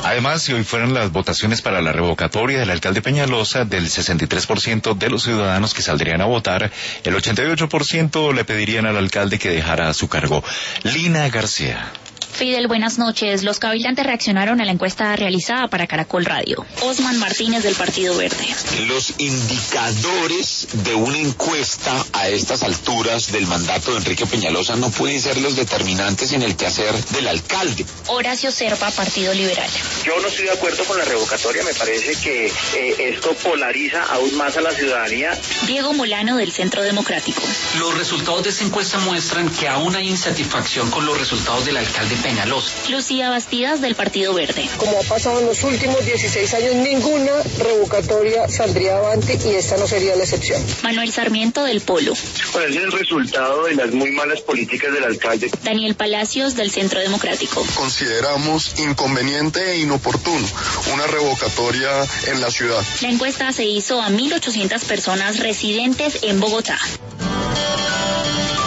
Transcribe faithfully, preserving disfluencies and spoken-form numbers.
Además, si hoy fueran las votaciones para la revocatoria del alcalde Peñalosa, del sesenta y tres por ciento de los ciudadanos que saldrían a votar, el ochenta y ocho por ciento le pedirían al alcalde que dejara su cargo. Lina García. Fidel, buenas noches. Los cabildantes reaccionaron a la encuesta realizada para Caracol Radio. Osman Martínez, del Partido Verde. Los indicadores de una encuesta a estas alturas del mandato de Enrique Peñalosa no pueden ser los determinantes en el quehacer del alcalde. Horacio Serpa, Partido Liberal. Yo no estoy de acuerdo con la revocatoria. Me parece que eh, esto polariza aún más a la ciudadanía. Diego Molano, del Centro Democrático. Los resultados de esta encuesta muestran que aún hay insatisfacción con los resultados del alcalde Peñalosa. Lucía Bastidas, del Partido Verde. Como ha pasado en los últimos dieciséis años, ninguna revocatoria saldría avante y esta no sería la excepción. Manuel Sarmiento, del Polo. Pues es el resultado de las muy malas políticas del alcalde. Daniel Palacios, del Centro Democrático. Consideramos inconveniente e inoportuno una revocatoria en la ciudad. La encuesta se hizo a mil ochocientas personas residentes en Bogotá.